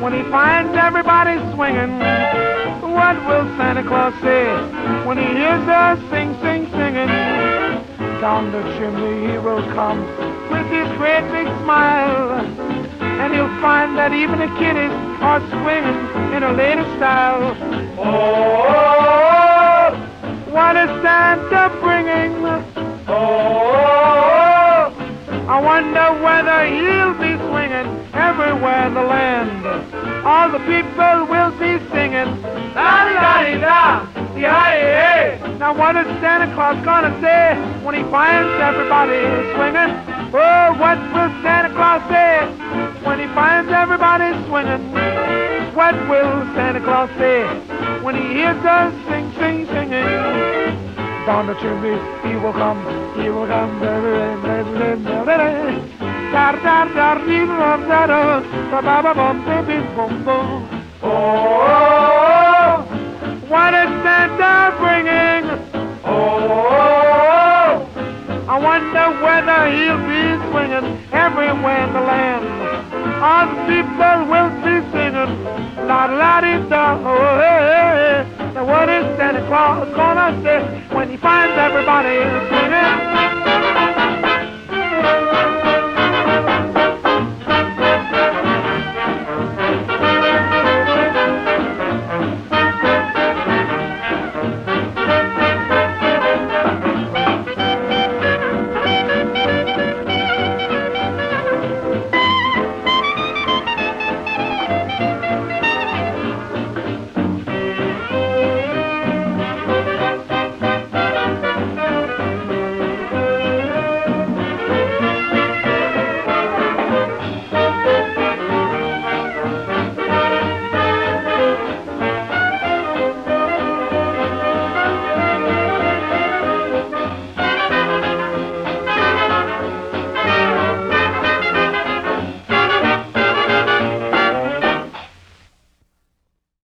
when he finds everybody swinging? What will Santa Claus say when he hears us sing, sing, singing? Down the chimney he will come with his great big smile, and he'll find that even the kiddies are swinging in a latest style. Oh, what is Santa bringing? Oh, I wonder whether he'll be swinging everywhere in the land. All the people will be singing, la-di-da-di-da, yeah. Now what is Santa Claus gonna say when he finds everybody swinging? Oh, what will Santa Claus say when he finds everybody swinging? What will Santa Claus say when he hears us sing, sing, singing? Down the chimney he will come, he will come. Oh, what is Santa bringing? Oh, I wonder whether he'll be swinging everywhere in the land. All the people will be singing, la-di-da-di-da, oh, hey, hey. Now what is Santa Claus gonna say when he finds everybody swinging?